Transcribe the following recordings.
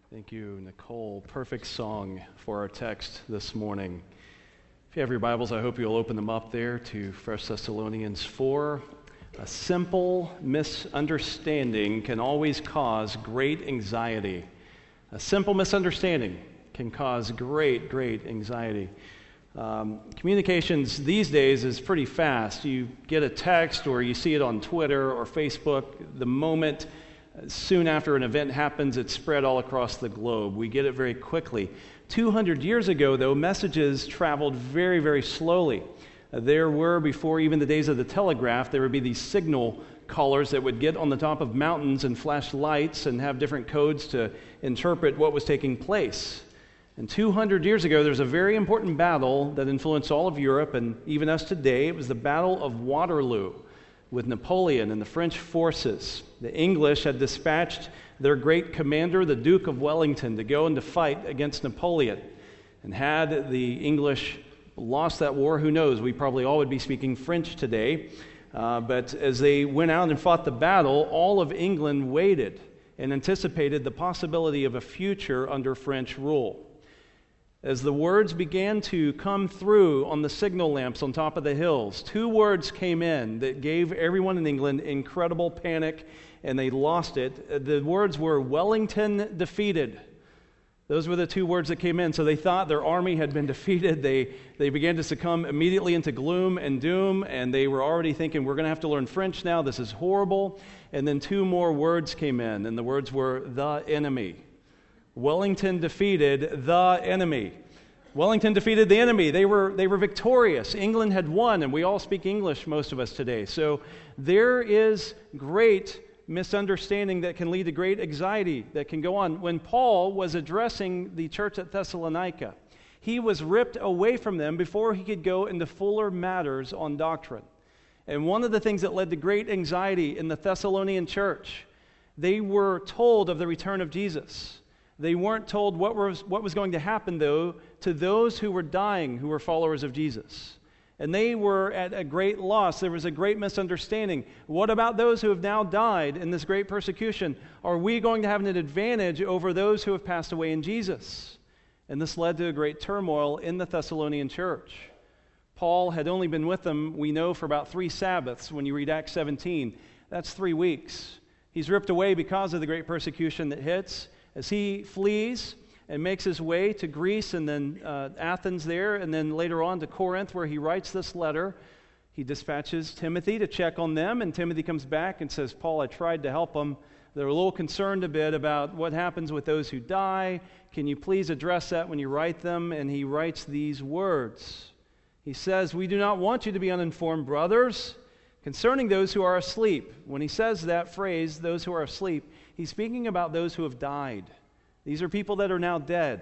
Thank you, Nicole. Perfect song for our text this morning. If you have your Bibles, I hope you'll open them up there to 1 Thessalonians 4. A simple misunderstanding can always cause great anxiety. A simple misunderstanding can cause great anxiety. Communications these days is pretty fast. You get a text or you see it on Twitter or Facebook. The moment soon after an event happens, it's spread all across the globe. We get it very quickly. 200 years ago, though, messages traveled very slowly. There were, before even the days of the telegraph, there would be these signal callers that would get on the top of mountains and flash lights and have different codes to interpret what was taking place. And 200 years ago, there was a very important battle that influenced all of Europe and even us today. It was the Battle of Waterloo with Napoleon and the French forces. The English had dispatched their great commander, the Duke of Wellington, to go and to fight against Napoleon. And had the English lost that war, who knows? We probably all would be speaking French today. But as they went out and fought the battle, all of England waited and anticipated the possibility of a future under French rule. As the words began to come through on the signal lamps on top of the hills, two words came in that gave everyone in England incredible panic, and they lost it. The words were Wellington defeated. Those were the two words that came in. So they thought their army had been defeated. They began to succumb immediately into gloom and doom, and they were already thinking, we're going to have to learn French now. This is horrible. And then two more words came in, and the words were the enemy. Wellington defeated the enemy. Wellington defeated the enemy. They were victorious. England had won, and we all speak English, most of us today. So there is great misunderstanding that can lead to great anxiety that can go on. When Paul was addressing the church at Thessalonica, he was ripped away from them before he could go into fuller matters on doctrine. And one of the things that led to great anxiety in the Thessalonian church, they were told of the return of Jesus. They weren't told what was going to happen, though, to those who were dying, who were followers of Jesus. And they were at a great loss. There was a great misunderstanding. What about those who have now died in this great persecution? Are we going to have an advantage over those who have passed away in Jesus? And this led to a great turmoil in the Thessalonian church. Paul had only been with them, we know, for about 3 Sabbaths. When you read Acts 17, that's 3 weeks. He's ripped away because of the great persecution that hits. As he flees and makes his way to Greece and then Athens there, and then later on to Corinth where he writes this letter, he dispatches Timothy to check on them, and Timothy comes back and says, Paul, I tried to help them. They're a little concerned a bit about what happens with those who die. Can you please address that when you write them? And he writes these words. He says, we do not want you to be uninformed, brothers, concerning those who are asleep. When he says that phrase, those who are asleep, he's speaking about those who have died. These are people that are now dead.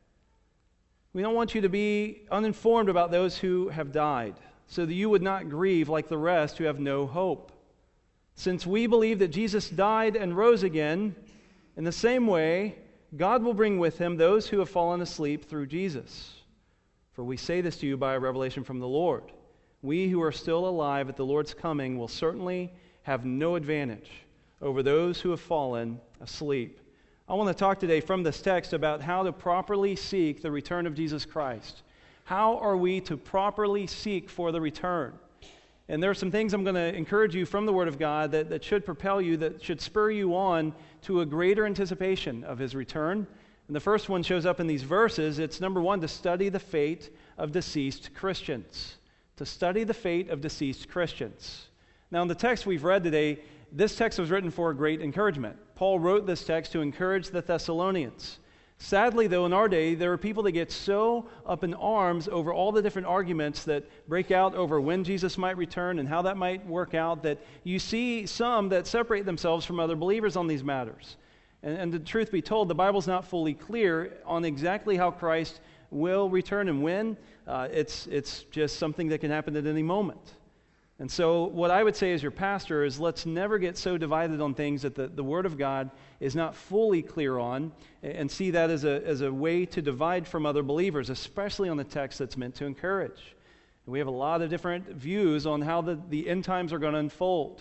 We don't want you to be uninformed about those who have died, so that you would not grieve like the rest who have no hope. Since we believe that Jesus died and rose again, in the same way, God will bring with him those who have fallen asleep through Jesus. For we say this to you by a revelation from the Lord. We who are still alive at the Lord's coming will certainly have no advantage over those who have fallen asleep. I want to talk today from this text about how to properly seek the return of Jesus Christ. How are we to properly seek for the return? And there are some things I'm going to encourage you from the Word of God that should propel you, that should spur you on to a greater anticipation of His return. And the first one shows up in these verses. It's number 1, to study the fate of deceased Christians. To study the fate of deceased Christians. Now in the text we've read today, this text was written for great encouragement. Paul wrote this text to encourage the Thessalonians. Sadly, though, in our day, there are people that get so up in arms over all the different arguments that break out over when Jesus might return and how that might work out, that you see some that separate themselves from other believers on these matters. And the truth be told, the Bible's not fully clear on exactly how Christ will return and when. It's just something that can happen at any moment. And so what I would say as your pastor is let's never get so divided on things that the Word of God is not fully clear on, and see that as a way to divide from other believers, especially on the text that's meant to encourage. And we have a lot of different views on how the end times are going to unfold.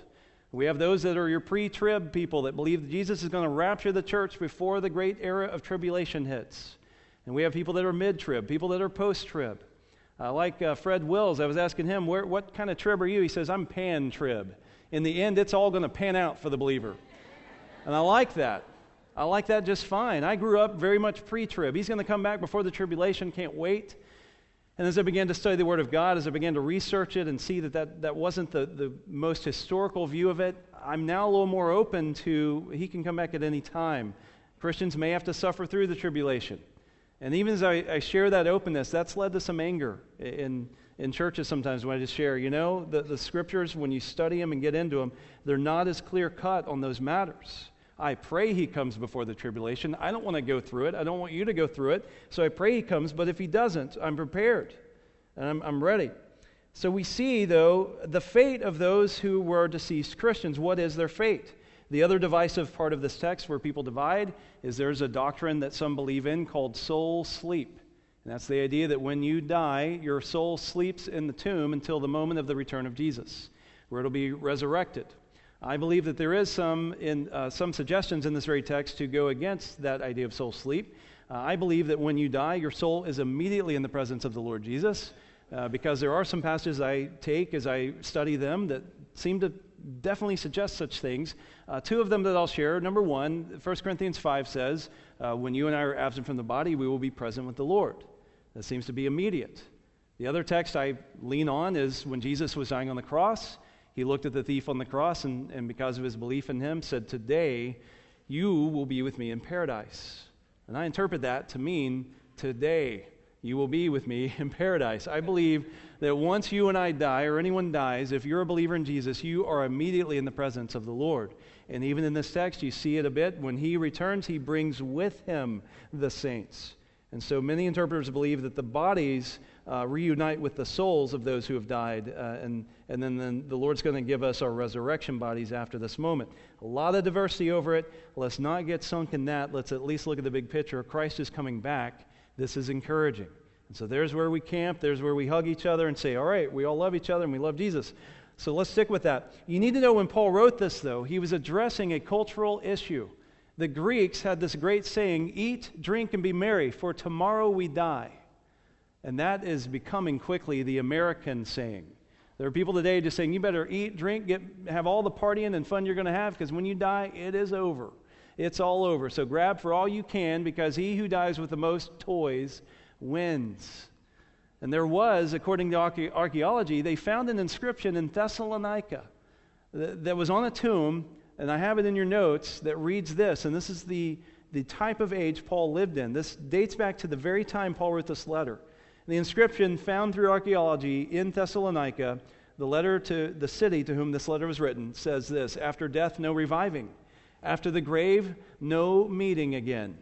We have those that are your pre-trib people that believe that Jesus is going to rapture the church before the great era of tribulation hits. And we have people that are mid-trib, people that are post-trib. Like Fred Wills, I was asking him, what kind of trib are you? He says, I'm pan-trib. In the end, it's all going to pan out for the believer. And I like that. I like that just fine. I grew up very much pre-trib. He's going to come back before the tribulation, can't wait. And as I began to study the Word of God, as I began to research it and see that wasn't the most historical view of it, I'm now a little more open to he can come back at any time. Christians may have to suffer through the tribulation. And even as I share that openness, that's led to some anger in churches sometimes when I just share. The scriptures, when you study them and get into them, they're not as clear-cut on those matters. I pray he comes before the tribulation. I don't want to go through it. I don't want you to go through it. So I pray he comes, but if he doesn't, I'm prepared and I'm ready. So we see, though, the fate of those who were deceased Christians. What is their fate? The other divisive part of this text where people divide is there's a doctrine that some believe in called soul sleep. And that's the idea that when you die, your soul sleeps in the tomb until the moment of the return of Jesus, where it'll be resurrected. I believe that there is some suggestions in this very text to go against that idea of soul sleep. I believe that when you die, your soul is immediately in the presence of the Lord Jesus, because there are some passages I take as I study them that seem to definitely suggest such things. Two of them that I'll share. Number one, 1 Corinthians 5 says, when you and I are absent from the body, we will be present with the Lord. That seems to be immediate. The other text I lean on is when Jesus was dying on the cross, he looked at the thief on the cross and because of his belief in him, said, today you will be with me in paradise. And I interpret that to mean today you will be with me in paradise. I believe that once you and I die, or anyone dies, if you're a believer in Jesus, you are immediately in the presence of the Lord. And even in this text, you see it a bit. When he returns, he brings with him the saints. And so many interpreters believe that the bodies reunite with the souls of those who have died, and then the Lord's going to give us our resurrection bodies after this moment. A lot of diversity over it. Let's not get sunk in that. Let's at least look at the big picture. Christ is coming back. This is encouraging. And so there's where we camp. There's where we hug each other and say, all right, we all love each other and we love Jesus. So let's stick with that. You need to know when Paul wrote this, though, he was addressing a cultural issue. The Greeks had this great saying, eat, drink, and be merry, for tomorrow we die. And that is becoming quickly the American saying. There are people today just saying, you better eat, drink, have all the partying and fun you're going to have, because when you die, it is over. It's all over. So grab for all you can, because he who dies with the most toys wins. And there was, according to archaeology, they found an inscription in Thessalonica that was on a tomb, and I have it in your notes, that reads this, and this is the type of age Paul lived in. This dates back to the very time Paul wrote this letter. The inscription found through archaeology in Thessalonica, the letter to the city to whom this letter was written, says this: after death, no reviving. After the grave, no meeting again.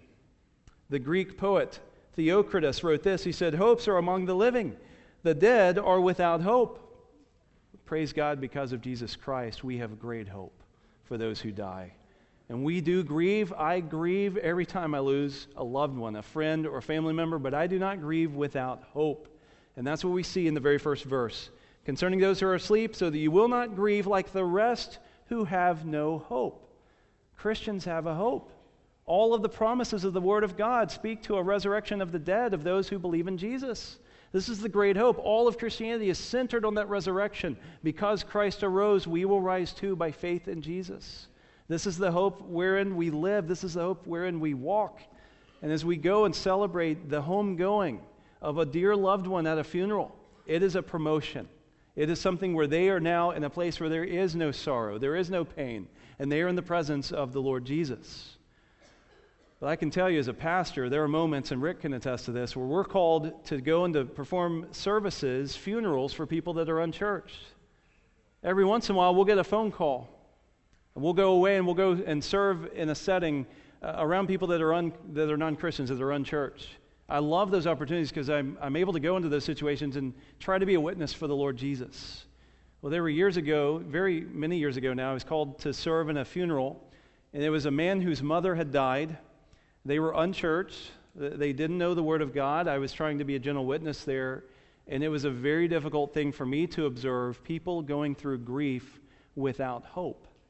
The Greek poet Theocritus wrote this. He said, hopes are among the living. The dead are without hope. Praise God, because of Jesus Christ, we have great hope for those who die. And we do grieve. I grieve every time I lose a loved one, a friend or a family member, but I do not grieve without hope. And that's what we see in the very first verse. Concerning those who are asleep, so that you will not grieve like the rest who have no hope. Christians have a hope. All of the promises of the Word of God speak to a resurrection of the dead, of those who believe in Jesus. This is the great hope. All of Christianity is centered on that resurrection. Because Christ arose, we will rise too by faith in Jesus. This is the hope wherein we live. This is the hope wherein we walk. And as we go and celebrate the homegoing of a dear loved one at a funeral, it is a promotion. It is something where they are now in a place where there is no sorrow, there is no pain, and they are in the presence of the Lord Jesus. But I can tell you as a pastor, there are moments, and Rick can attest to this, where we're called to go and to perform services, funerals for people that are unchurched. Every once in a while, we'll get a phone call. And we'll go away and we'll go and serve in a setting around people that are non-Christians, that are unchurched. I love those opportunities because I'm able to go into those situations and try to be a witness for the Lord Jesus. Well, there were years ago, very many years ago now, I was called to serve in a funeral, and it was a man whose mother had died. They were unchurched. They didn't know the Word of God. I was trying to be a gentle witness there, and it was a very difficult thing for me to observe people going through grief without hope.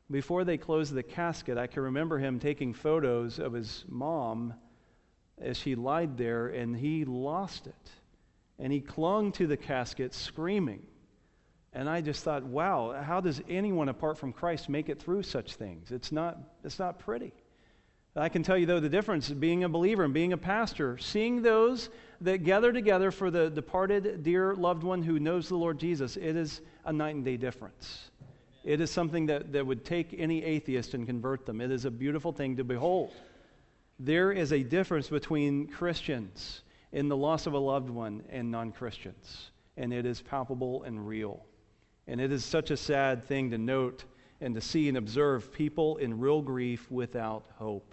Before they closed the casket, I can remember him taking photos of his mom as she lied there, and he lost it. And he clung to the casket screaming. And I just thought, wow, how does anyone apart from Christ make it through such things? It's not pretty. I can tell you, though, the difference being a believer and being a pastor, seeing those that gather together for the departed, dear loved one who knows the Lord Jesus, it is a night and day difference. It is something that would take any atheist and convert them. It is a beautiful thing to behold. There is a difference between Christians in the loss of a loved one and non-Christians, and it is palpable and real. And it is such a sad thing to note and to see and observe people in real grief without hope.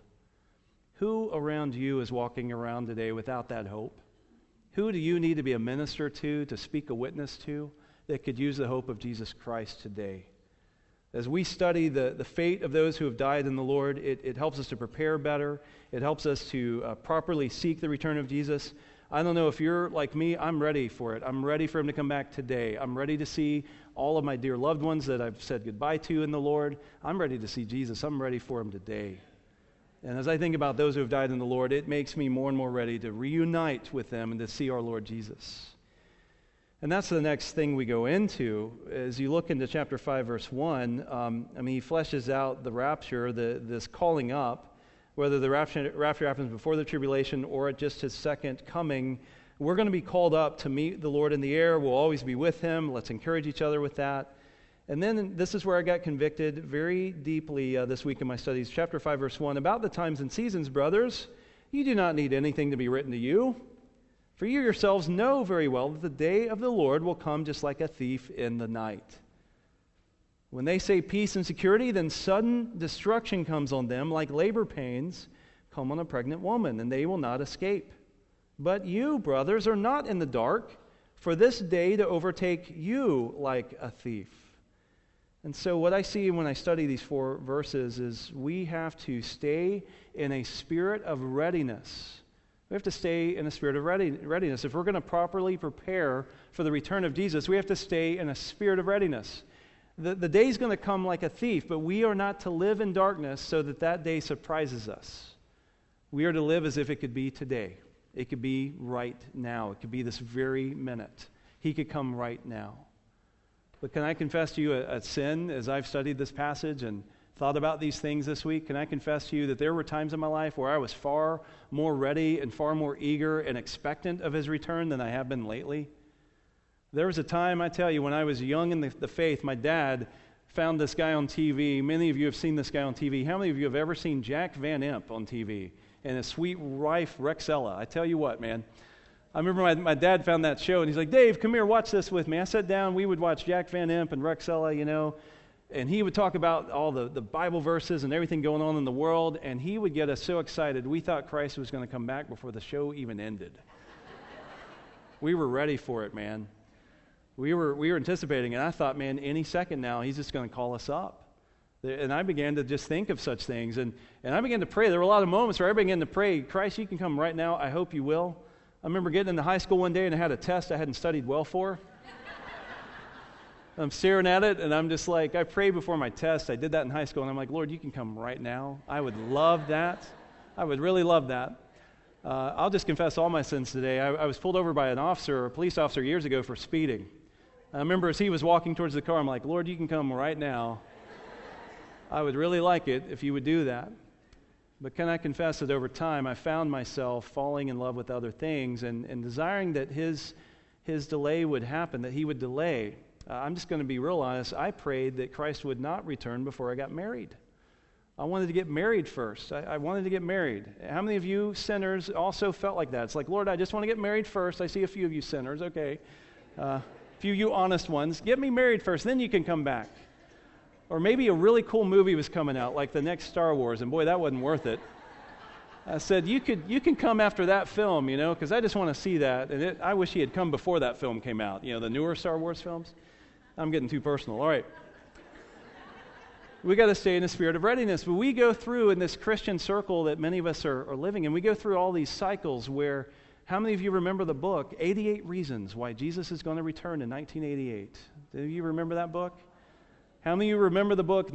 Who around you is walking around today without that hope? Who do you need to be a minister to speak a witness to, that could use the hope of Jesus Christ today? As we study the fate of those who have died in the Lord, it helps us to prepare better. It helps us to properly seek the return of Jesus. I don't know if you're like me, I'm ready for it. I'm ready for him to come back today. I'm ready to see all of my dear loved ones that I've said goodbye to in the Lord. I'm ready to see Jesus. I'm ready for him today. And as I think about those who have died in the Lord, it makes me more and more ready to reunite with them and to see our Lord Jesus. And that's the next thing we go into. As you look into chapter 5, verse 1, he fleshes out the rapture, this calling up, whether the rapture happens before the tribulation or at just his second coming. We're going to be called up to meet the Lord in the air. We'll always be with him. Let's encourage each other with that. And then this is where I got convicted very deeply this week in my studies. Chapter 5, verse 1, about the times and seasons, brothers, you do not need anything to be written to you. For you yourselves know very well that the day of the Lord will come just like a thief in the night. When they say peace and security, then sudden destruction comes on them like labor pains come on a pregnant woman, and they will not escape. But you, brothers, are not in the dark, for this day to overtake you like a thief. And so what I see when I study these 4 verses is we have to stay in a spirit of readiness. We have to stay in a spirit of readiness. If we're going to properly prepare for the return of Jesus, we have to stay in a spirit of readiness. The day's going to come like a thief, but we are not to live in darkness so that day surprises us. We are to live as if it could be today. It could be right now. It could be this very minute. He could come right now. But can I confess to you a sin as I've studied this passage and thought about these things this week? Can I confess to you that there were times in my life where I was far more ready and far more eager and expectant of his return than I have been lately? There was a time, I tell you, when I was young in the faith, my dad found this guy on TV. Many of you have seen this guy on TV. How many of you have ever seen Jack Van Impe on TV and his sweet wife, Rexella? I tell you what, man. I remember my dad found that show, and he's like, Dave, come here, watch this with me. I sat down, we would watch Jack Van Impe and Rexella, and he would talk about all the Bible verses and everything going on in the world, and he would get us so excited. We thought Christ was going to come back before the show even ended. We were ready for it, man. We were anticipating, and I thought, man, any second now, he's just going to call us up. And I began to just think of such things, and I began to pray. There were a lot of moments where I began to pray, Christ, you can come right now. I hope you will. I remember getting into high school one day, and I had a test I hadn't studied well for. I'm staring at it, and I'm just like, I prayed before my test. I did that in high school, and I'm like, Lord, you can come right now. I would love that. I would really love that. I'll just confess all my sins today. I was pulled over by a police officer years ago for speeding. I remember as he was walking towards the car, I'm like, Lord, you can come right now. I would really like it if you would do that. But can I confess that over time I found myself falling in love with other things and desiring that his delay would happen, that he would delay. I'm just going to be real honest. I prayed that Christ would not return before I got married. I wanted to get married first. I wanted to get married. How many of you sinners also felt like that? It's like, Lord, I just want to get married first. I see a few of you sinners. Okay. A few of you honest ones. Get me married first, then you can come back. Or maybe a really cool movie was coming out, like the next Star Wars, and boy, that wasn't worth it. I said, you can come after that film, because I just want to see that. And I wish he had come before that film came out, the newer Star Wars films. I'm getting too personal. All right. We got to stay in a spirit of readiness. But we go through in this Christian circle that many of us are living in, we go through all these cycles where, how many of you remember the book, 88 Reasons Why Jesus is going to Return in 1988? Do you remember that book? How many of you remember the book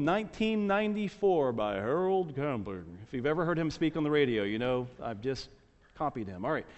1994 by Harold Camping? If you've ever heard him speak on the radio, you know I've just copied him. All right.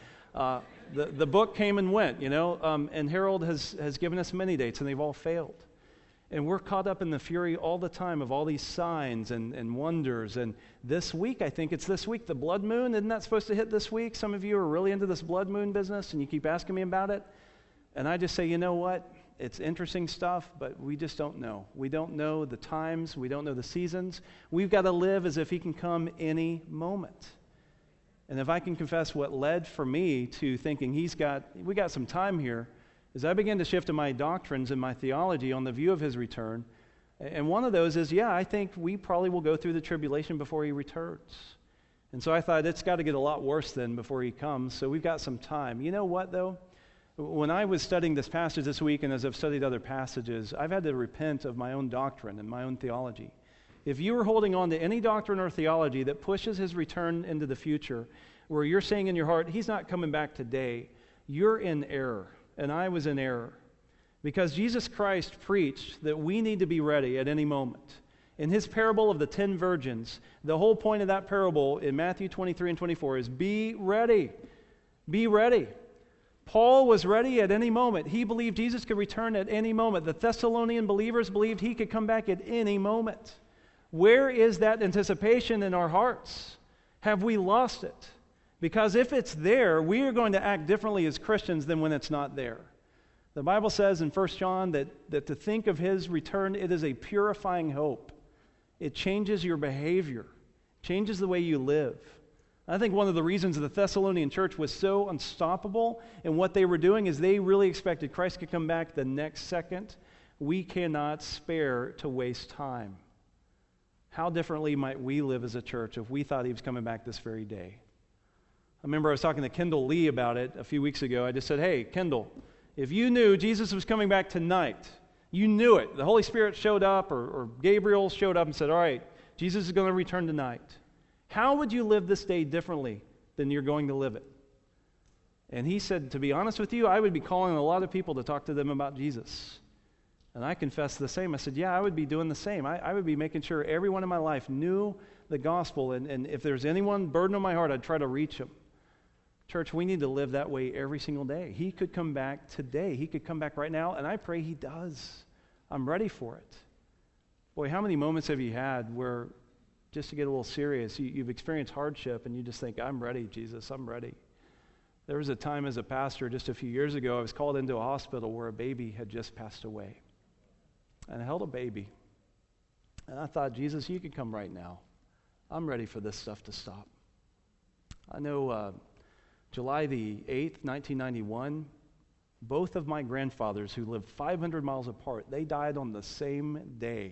The book came and went, and Harold has given us many dates, and they've all failed. And we're caught up in the fury all the time of all these signs and wonders. And this week, I think it's this week, the blood moon, isn't that supposed to hit this week? Some of you are really into this blood moon business, and you keep asking me about it. And I just say, you know what? It's interesting stuff, but we just don't know. We don't know the times. We don't know the seasons. We've got to live as if he can come any moment. And if I can confess what led for me to thinking we got some time here, as I began to shift in my doctrines and my theology on the view of his return. And one of those is, I think we probably will go through the tribulation before he returns. And so I thought it's got to get a lot worse then before he comes, so we've got some time. You know what, though? When I was studying this passage this week, and as I've studied other passages, I've had to repent of my own doctrine and my own theology. If you are holding on to any doctrine or theology that pushes his return into the future, where you're saying in your heart, he's not coming back today, you're in error. And I was in error. Because Jesus Christ preached that we need to be ready at any moment. In his parable of the 10 virgins, the whole point of that parable in Matthew 23 and 24 is be ready. Be ready. Paul was ready at any moment. He believed Jesus could return at any moment. The Thessalonian believers believed he could come back at any moment. Where is that anticipation in our hearts? Have we lost it? Because if it's there, we are going to act differently as Christians than when it's not there. The Bible says in 1 John that to think of his return, it is a purifying hope. It changes your behavior, changes the way you live. I think one of the reasons the Thessalonian church was so unstoppable in what they were doing is they really expected Christ could come back the next second. We cannot spare to waste time. How differently might we live as a church if we thought he was coming back this very day? I remember I was talking to Kendall Lee about it a few weeks ago. I just said, hey, Kendall, if you knew Jesus was coming back tonight, you knew it. The Holy Spirit showed up or Gabriel showed up and said, all right, Jesus is going to return tonight. How would you live this day differently than you're going to live it? And he said, to be honest with you, I would be calling a lot of people to talk to them about Jesus. And I confessed the same. I said, I would be doing the same. I would be making sure everyone in my life knew the gospel. And if there's anyone burden on my heart, I'd try to reach them. Church, we need to live that way every single day. He could come back today. He could come back right now, and I pray he does. I'm ready for it. Boy, how many moments have you had where, just to get a little serious, you've experienced hardship and you just think, I'm ready, Jesus, I'm ready. There was a time as a pastor just a few years ago, I was called into a hospital where a baby had just passed away. And I held a baby. And I thought, Jesus, you can come right now. I'm ready for this stuff to stop. I know July the 8th, 1991, both of my grandfathers who lived 500 miles apart, they died on the same day.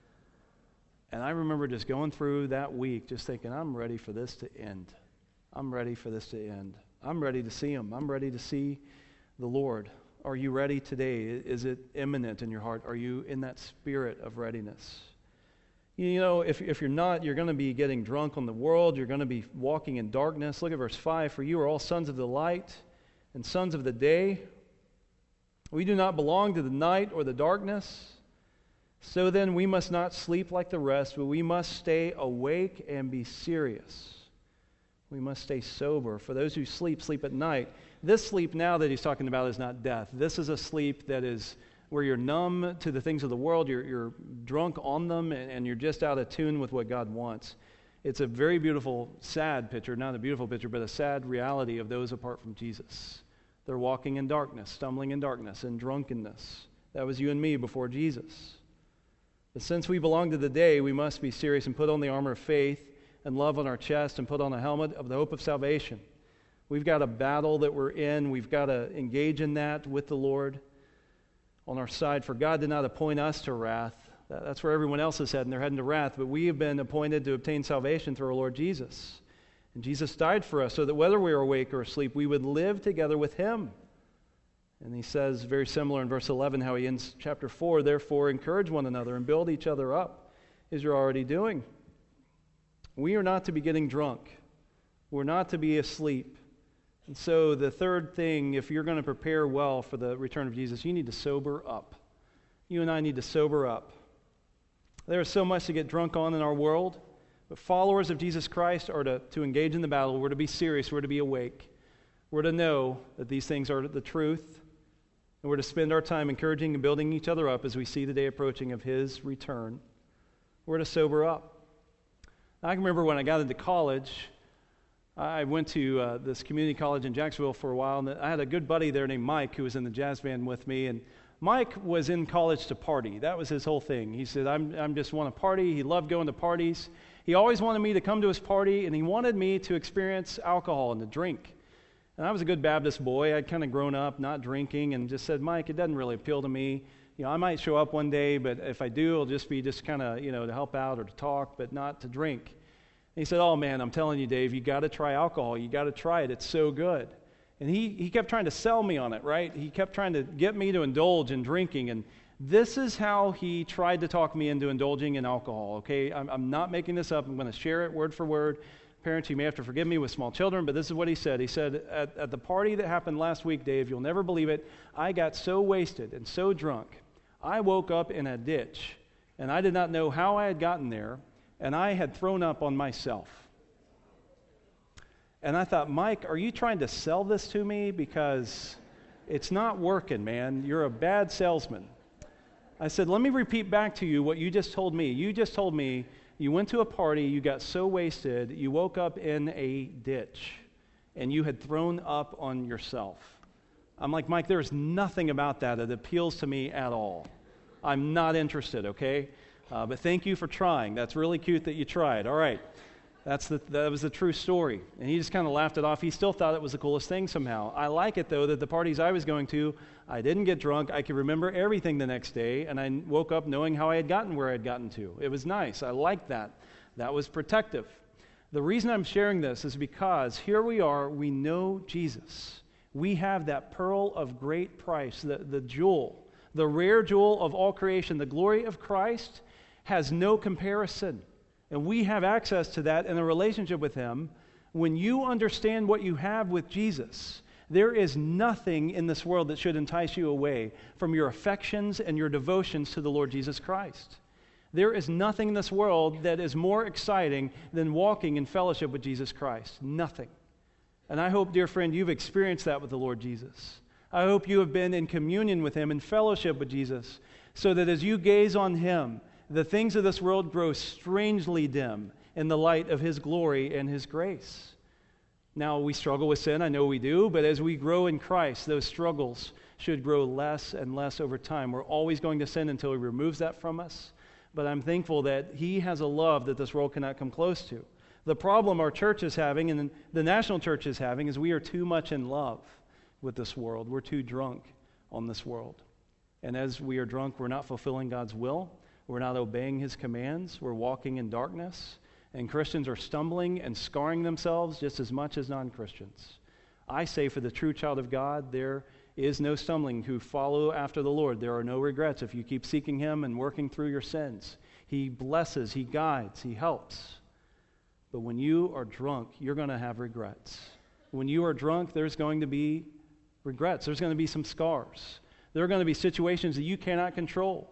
And I remember just going through that week just thinking, I'm ready for this to end. I'm ready for this to end. I'm ready to see him. I'm ready to see the Lord. Are you ready today? Is it imminent in your heart? Are you in that spirit of readiness? You know, if you're not, you're going to be getting drunk on the world. You're going to be walking in darkness. Look at verse 5. For you are all sons of the light and sons of the day. We do not belong to the night or the darkness. So then we must not sleep like the rest, but we must stay awake and be serious. We must stay sober. For those who sleep, sleep at night. This sleep now that he's talking about is not death. This is a sleep that is where you're numb to the things of the world, you're drunk on them, and you're just out of tune with what God wants. It's a very beautiful, sad picture, not a beautiful picture, but a sad reality of those apart from Jesus. They're walking in darkness, stumbling in darkness, in drunkenness. That was you and me before Jesus. But since we belong to the day, we must be serious and put on the armor of faith and love on our chest and put on a helmet of the hope of salvation. We've got a battle that we're in. We've got to engage in that with the Lord on our side. For God did not appoint us to wrath. That's where everyone else is heading. They're heading to wrath. But we have been appointed to obtain salvation through our Lord Jesus. And Jesus died for us so that whether we are awake or asleep, we would live together with him. And he says, very similar in verse 11, how he ends chapter 4, therefore encourage one another and build each other up, as you're already doing. We are not to be getting drunk. We're not to be asleep. And so the third thing, if you're going to prepare well for the return of Jesus, you need to sober up. You and I need to sober up. There is so much to get drunk on in our world, but followers of Jesus Christ are to engage in the battle. We're to be serious. We're to be awake. We're to know that these things are the truth, and we're to spend our time encouraging and building each other up as we see the day approaching of His return. We're to sober up. I can remember when I got into college, I went to this community college in Jacksonville for a while, and I had a good buddy there named Mike who was in the jazz band with me, and Mike was in college to party. That was his whole thing. He said, I'm just want to party. He loved going to parties. He always wanted me to come to his party, and he wanted me to experience alcohol and to drink. And I was a good Baptist boy. I'd kind of grown up not drinking and just said, Mike, it doesn't really appeal to me. I might show up one day, but if I do, it'll just be kind of, to help out or to talk, but not to drink. And he said, oh man, I'm telling you, Dave, you got to try alcohol. You got to try it. It's so good. And he kept trying to sell me on it, right? He kept trying to get me to indulge in drinking. And this is how he tried to talk me into indulging in alcohol, okay? I'm not making this up. I'm going to share it word for word. Parents, you may have to forgive me with small children, but this is what he said. He said, at the party that happened last week, Dave, you'll never believe it, I got so wasted and so drunk, I woke up in a ditch, and I did not know how I had gotten there, and I had thrown up on myself. And I thought, Mike, are you trying to sell this to me? Because it's not working, man. You're a bad salesman. I said, let me repeat back to you what you just told me. You just told me you went to a party, you got so wasted, you woke up in a ditch, and you had thrown up on yourself. I'm like, Mike, there's nothing about that appeals to me at all. I'm not interested, okay? But thank you for trying. That's really cute that you tried. All right. That was the true story. And he just kind of laughed it off. He still thought it was the coolest thing somehow. I like it, though, that the parties I was going to, I didn't get drunk. I could remember everything the next day, and I woke up knowing how I had gotten where I had gotten to. It was nice. I liked that. That was protective. The reason I'm sharing this is because here we are. We know Jesus. We have that pearl of great price, the jewel, the rare jewel of all creation. The glory of Christ has no comparison. And we have access to that in a relationship with Him. When you understand what you have with Jesus, there is nothing in this world that should entice you away from your affections and your devotions to the Lord Jesus Christ. There is nothing in this world that is more exciting than walking in fellowship with Jesus Christ. Nothing. And I hope, dear friend, you've experienced that with the Lord Jesus. I hope you have been in communion with Him, in fellowship with Jesus, so that as you gaze on Him, the things of this world grow strangely dim in the light of His glory and His grace. Now, we struggle with sin, I know we do, but as we grow in Christ, those struggles should grow less and less over time. We're always going to sin until He removes that from us, but I'm thankful that He has a love that this world cannot come close to. The problem our church is having, and the national church is having, is we are too much in love with this world. We're too drunk on this world. And as we are drunk, we're not fulfilling God's will. We're not obeying His commands. We're walking in darkness. And Christians are stumbling and scarring themselves just as much as non-Christians. I say for the true child of God, there is no stumbling who follow after the Lord. There are no regrets if you keep seeking Him and working through your sins. He blesses, He guides, He helps. But when you are drunk, you're going to have regrets. When you are drunk, there's going to be regrets. There's going to be some scars. There are going to be situations that you cannot control.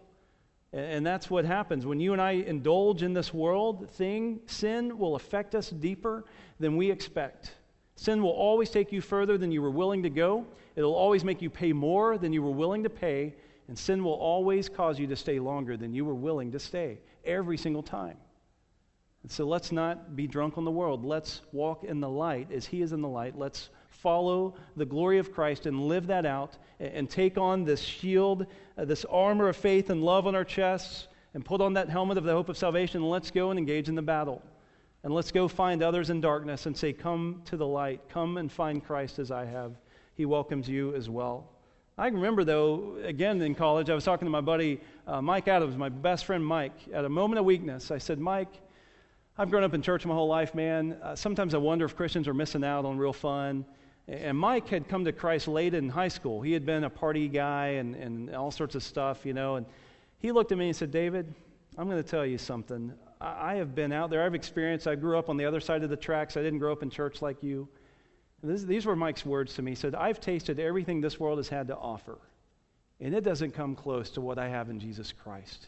And that's what happens. When you and I indulge in this world, sin will affect us deeper than we expect. Sin will always take you further than you were willing to go. It'll always make you pay more than you were willing to pay. And sin will always cause you to stay longer than you were willing to stay, every single time. And so let's not be drunk on the world. Let's walk in the light as He is in the light. Let's follow the glory of Christ and live that out and take on this shield, this armor of faith and love on our chests, and put on that helmet of the hope of salvation, and let's go and engage in the battle. And let's go find others in darkness and say, come to the light. Come and find Christ as I have. He welcomes you as well. I remember, though, again in college, I was talking to my buddy Mike Adams, my best friend Mike, at a moment of weakness. I said, Mike, I've grown up in church my whole life, man. Sometimes I wonder if Christians are missing out on real fun. And Mike had come to Christ late in high school. He had been a party guy and all sorts of stuff, and he looked at me and said, David, I'm going to tell you something. I have been out there. I've experienced. I grew up on the other side of the tracks. I didn't grow up in church like you. And these were Mike's words to me. He said, I've tasted everything this world has had to offer, and it doesn't come close to what I have in Jesus Christ.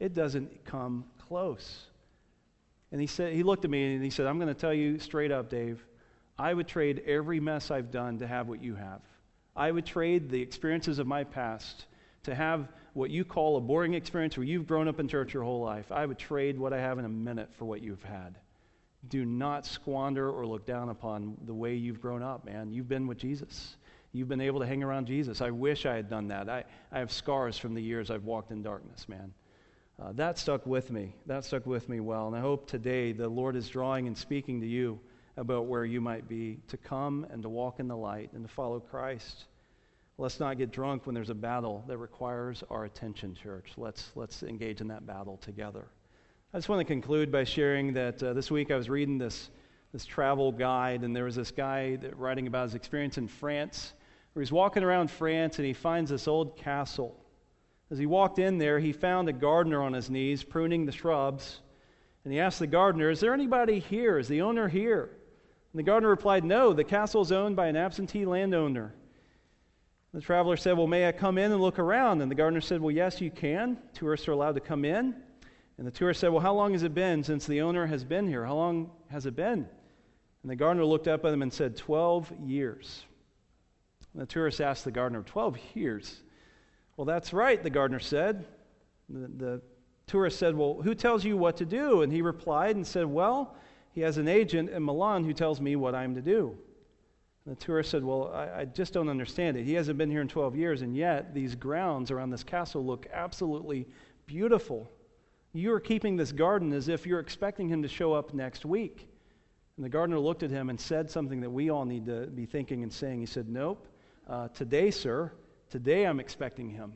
It doesn't come close. And he looked at me and he said, I'm going to tell you straight up, Dave, I would trade every mess I've done to have what you have. I would trade the experiences of my past to have what you call a boring experience where you've grown up in church your whole life. I would trade what I have in a minute for what you've had. Do not squander or look down upon the way you've grown up, man. You've been with Jesus. You've been able to hang around Jesus. I wish I had done that. I have scars from the years I've walked in darkness, man. That stuck with me. That stuck with me well. And I hope today the Lord is drawing and speaking to you about where you might be, to come and to walk in the light and to follow Christ. Let's not get drunk when there's a battle that requires our attention, church. Let's engage in that battle together. I just want to conclude by sharing that this week I was reading this travel guide, and there was this guy writing about his experience in France, where he's walking around France and he finds this old castle. As he walked in there, he found a gardener on his knees pruning the shrubs, and he asked the gardener, is there anybody here? Is the owner here? And the gardener replied, no, the castle is owned by an absentee landowner. The traveler said, well, may I come in and look around? And the gardener said, well, yes, you can. Tourists are allowed to come in. And the tourist said, well, how long has it been since the owner has been here? How long has it been? And the gardener looked up at him and said, 12 years. And the tourist asked the gardener, 12 years? Well, that's right, the gardener said. The tourist said, well, who tells you what to do? And he replied and said, well, he has an agent in Milan who tells me what I'm to do. And the tourist said, well, I just don't understand it. He hasn't been here in 12 years, and yet these grounds around this castle look absolutely beautiful. You are keeping this garden as if you're expecting him to show up next week. And the gardener looked at him and said something that we all need to be thinking and saying. He said, nope, today, sir, today I'm expecting him.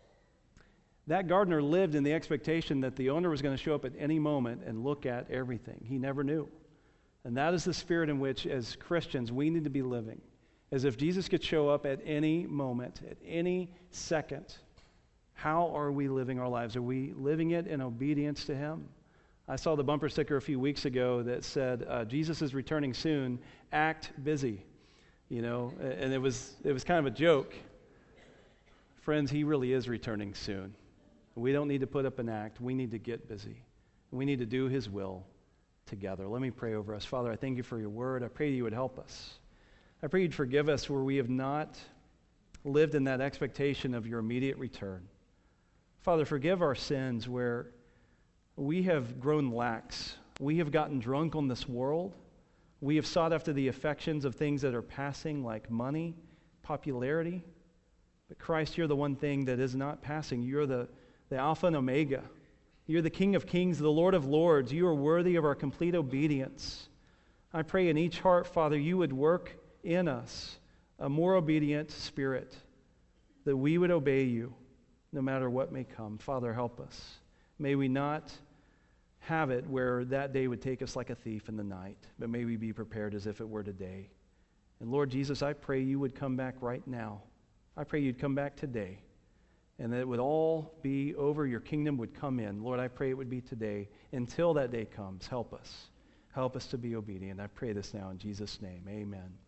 That gardener lived in the expectation that the owner was going to show up at any moment and look at everything. He never knew. And that is the spirit in which, as Christians, we need to be living. As if Jesus could show up at any moment, at any second. How are we living our lives? Are we living it in obedience to him? I saw the bumper sticker a few weeks ago that said, Jesus is returning soon, act busy. You know, and it was kind of a joke. Friends, he really is returning soon. We don't need to put up an act. We need to get busy. We need to do his will together. Let me pray over us. Father, I thank you for your word. I pray you would help us. I pray you'd forgive us where we have not lived in that expectation of your immediate return. Father, forgive our sins where we have grown lax. We have gotten drunk on this world. We have sought after the affections of things that are passing, like money, popularity. But Christ, you're the one thing that is not passing. You're the Alpha and Omega. You're the King of Kings, the Lord of Lords. You are worthy of our complete obedience. I pray in each heart, Father, you would work in us a more obedient spirit, that we would obey you no matter what may come. Father, help us. May we not have it where that day would take us like a thief in the night, but may we be prepared as if it were today. And Lord Jesus, I pray you would come back right now. I pray you'd come back today, and that it would all be over, your kingdom would come in. Lord, I pray it would be today. Until that day comes, help us. Help us to be obedient. I pray this now in Jesus' name. Amen.